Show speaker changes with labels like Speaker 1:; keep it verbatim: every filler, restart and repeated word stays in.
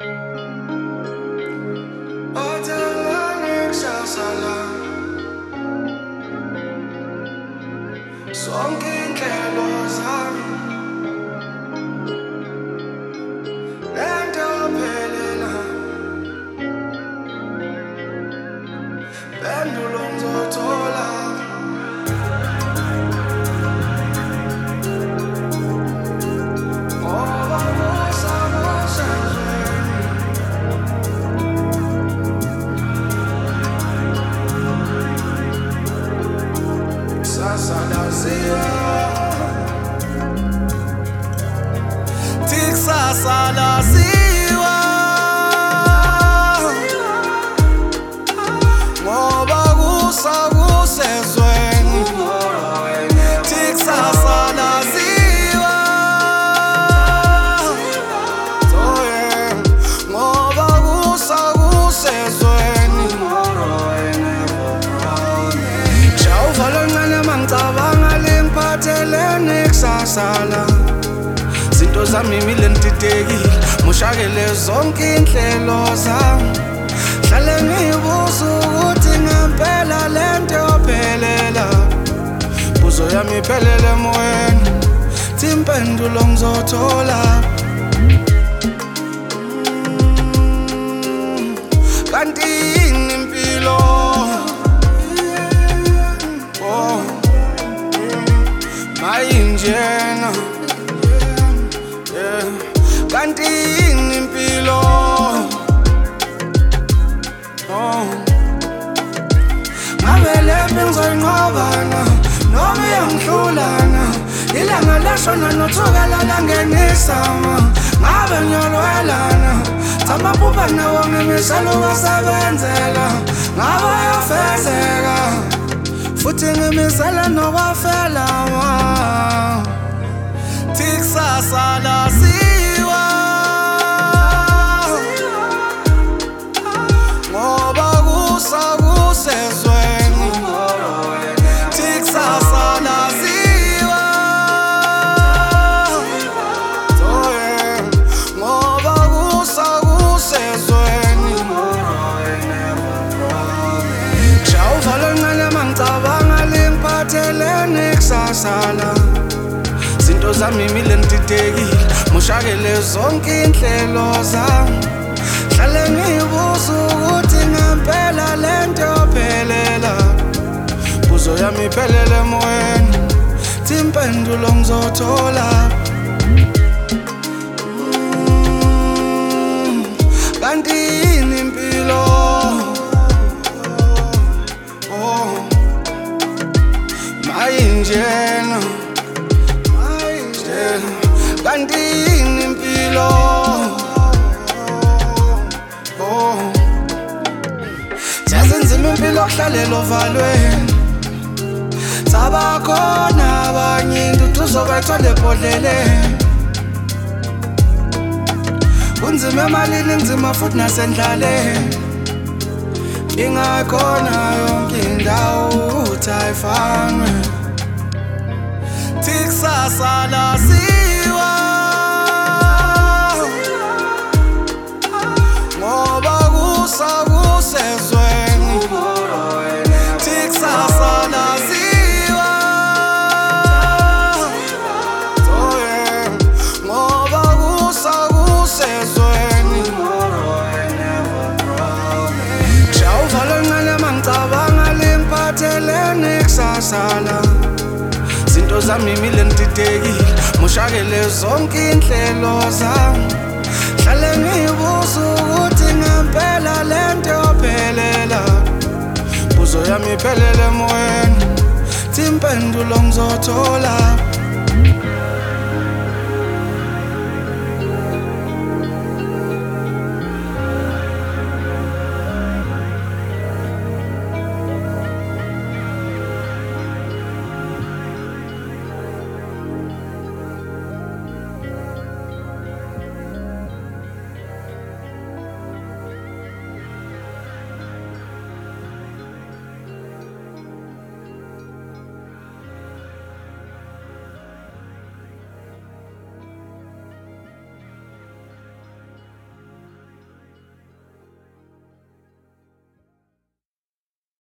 Speaker 1: Sonke inhlelo zami lento phelela pendulo ngizothola ngoba kusabosazweni sasalaziwa Sasalaziwa ngoba kusakusezweni Thik sasalaziwa ngoba kusakusezweni Shawuvala ncane mangicabanga lengiphathelene kusasala Zinto zami milentitekile mushakele zonke inhlelo zami hlale ngibuza ukuthi ngempela lento yophelela buzo yami iphelele emoyeni timpendulo ngizothola kanti yini impilo oh mayinjena kanti yini impilo oh ngabe lempi ngizoyinqobana noma iyangihlulana ilanga leshona nothukela langenisama ngabe ngiyolwelana thamaphupha nawo ngemisalo wasebenzela ngabe yafezeka futhi ngemisala nokwafela Thik sasalaziwa ngoba kusakusezweni Thik sasalaziwa ngoba kusakusezweni Shawuvala ncane mangicabanga lengiphathelene kusasala Zinto zami milentitekile mushakele zonke inhlelo zami hlale ngibuza ukuthi ngempela lento yophelela buzo yami iphelele emoyeni timpendulo ngizothola kanti yini impilo oh mayinjena kanti yini impilo oh sazenzima impilo okuhlalela ovalweni sabakhona abanye intuthu uzobayithola ebhodleleni kunzima emalini nzima futhi nasendlaleni ingakhona yonke indawo uthi ayifanwe Thik sasalaziwa ngoba kusakusezweni Thik sasalaziwa ngoba kusakusezweni Shawuvala ncane mangicabanga lengiphathelene kusasala Zinto zami milentitekile mushakele zonke inhlelo zami hlale ngibuza ukuthi ngempela lento yophelela buzo yami iphelele emoyeni timpendulo ngizothola